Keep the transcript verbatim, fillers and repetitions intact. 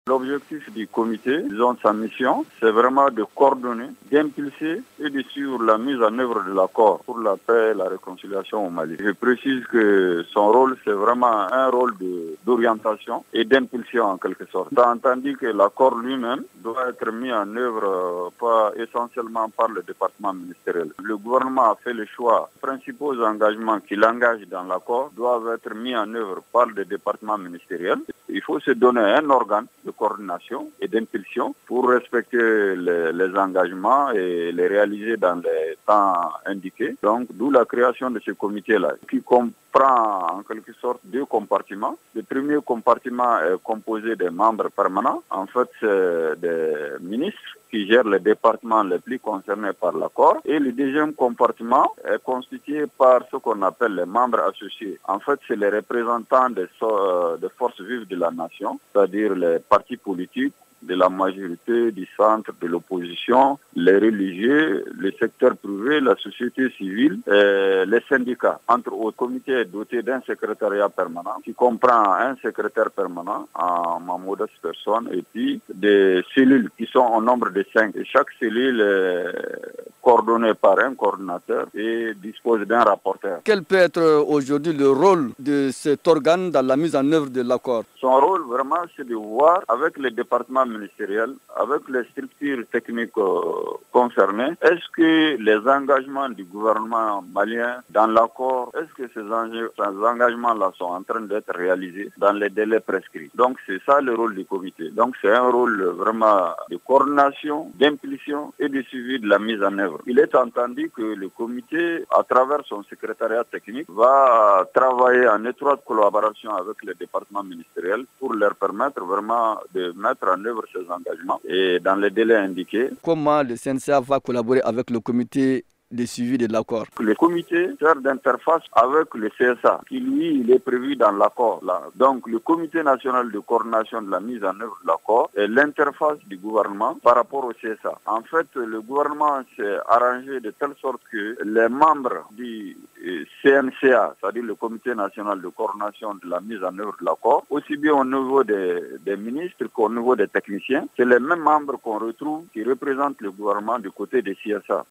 L'objectif du comité, disons sa mission, c'est vraiment de coordonner, d'impulser et de suivre la mise en œuvre de l'accord pour la paix et la réconciliation au Mali. Je précise que son rôle, c'est vraiment un rôle de, d'orientation et d'impulsion en quelque sorte. Tandis que l'accord lui-même doit être mis en œuvre pas essentiellement par le département ministériel. Le gouvernement a fait le choix. Les principaux engagements qu'il engage dans l'accord doivent être mis en œuvre par le département ministériel. Il faut se donner un organe de coordination et d'impulsion pour respecter les, les engagements et les réaliser dans les temps indiqués. Donc, d'où la création de ce comité-là, qui comprend en quelque sorte deux compartiments. Le premier compartiment est composé des membres permanents. En fait, c'est des ministres qui gèrent les départements les plus concernés par l'accord. Et le deuxième compartiment est constitué par ce qu'on appelle les membres associés. En fait, c'est les représentants des, so des forces vives de la nation, c'est-à-dire les partis politiques, de la majorité, du centre, de l'opposition, les religieux, le secteur privé, la société civile, et les syndicats. Entre autres, le comité est doté d'un secrétariat permanent qui comprend un secrétaire permanent en ma modeste personne et puis des cellules qui sont au nombre de cinq. Et chaque cellule est coordonnée par un coordinateur et dispose d'un rapporteur. Quel peut être aujourd'hui le rôle de cet organe dans la mise en œuvre de l'accord? Son rôle vraiment, c'est de voir avec les départements ministériels, avec les structures techniques euh, concernées, est-ce que les engagements du gouvernement malien dans l'accord, est-ce que ces, ces engagements-là sont en train d'être réalisés dans les délais prescrits? Donc c'est ça le rôle du comité. Donc c'est un rôle vraiment de coordination, d'impulsion et de suivi de la mise en œuvre. Il est entendu que le comité, à travers son secrétariat technique, va travailler en étroite collaboration avec les départements ministériels pour leur permettre vraiment de mettre en œuvre ces engagements et dans les délais indiqués. Comment le C N C A va collaborer avec le comité de suivi de l'accord? Le comité sert d'interface avec le C S A, qui lui, il est prévu dans l'accord. Là. Donc, le comité national de coordination de la mise en œuvre de l'accord est l'interface du gouvernement par rapport au C S A. En fait, le gouvernement s'est arrangé de telle sorte que les membres du C N C A, c'est-à-dire le comité national de coordination de la mise en œuvre de l'accord, aussi bien au niveau des, des ministres qu'au niveau des techniciens, c'est les mêmes membres qu'on retrouve qui représentent le gouvernement du côté des C S A.